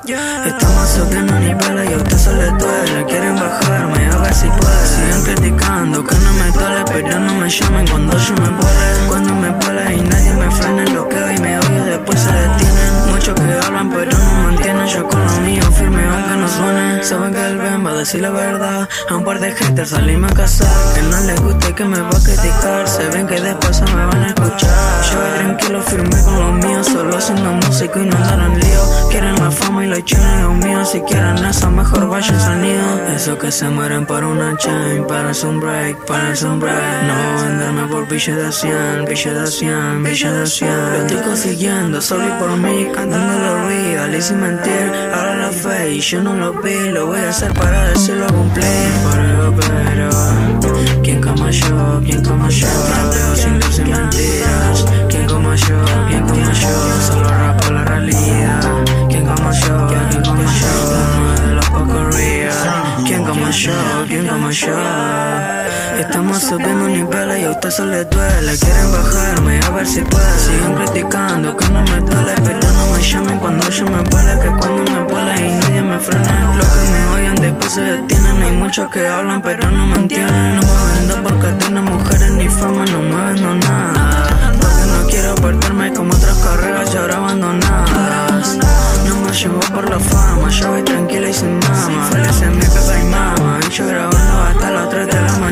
Estamos subiendo niveles y a usted se le duele. Quieren bajarme a ver si puede. Siguen criticando que no me duele, pero no me llamen cuando yo me vuele. Cuando me vuele y nadie me frena, bloqueo y me oye, después se detienen. Muchos que hablan pero no mantienen. Yo con lo mío firme aunque no suene. Saben que el Ben va a decir la verdad. A un par de haters salimos a cazar. Que no les guste que me va a criticar. Se ven que después se me van a escuchar. Yo tranquilo firme con lo mío, solo haciendo música y no andar en lío. Quieren la fama y los chinos los míos. Si quieren eso mejor vayan al nido. Eso que se mueren por una chain, para un break, para un break. No venderme por billete de 100, billete de 100, billete de 100. Lo estoy consiguiendo, solo y por mí, cantando lo real y sin mentir. Ahora la fe y yo no lo vi, lo voy a hacer para decirlo cumplir. Pero, ¿quién como yo? ¿Quién como yo? Rapeo sin luz y mentiras. ¿Quién como yo? ¿Quién como yo? Solo rapo la realidad. ¿Quién como yo? ¿Quién como yo? Uno de los pocos real. ¿Quién como yo? ¿Quién como yo? Estamos subiendo niveles y a usted se le duele. Quieren bajarme a ver si puede. Siguen criticando que no me duele, pero no me llamen cuando yo me vuele. Que cuando me vuele y nadie me frena. Los que me oyen después se detienen. Hay muchos que hablan pero no me entienden. No me vendo porque tiene mujeres ni fama, no me vendo nada. Porque no quiero perderme como otras carreras ya ahora abandonadas. No me llevo por la fama, yo voy tranquila y sin mama. Feliz en mi pepa y mama. Y yo grabando hasta las 3 de la mañana.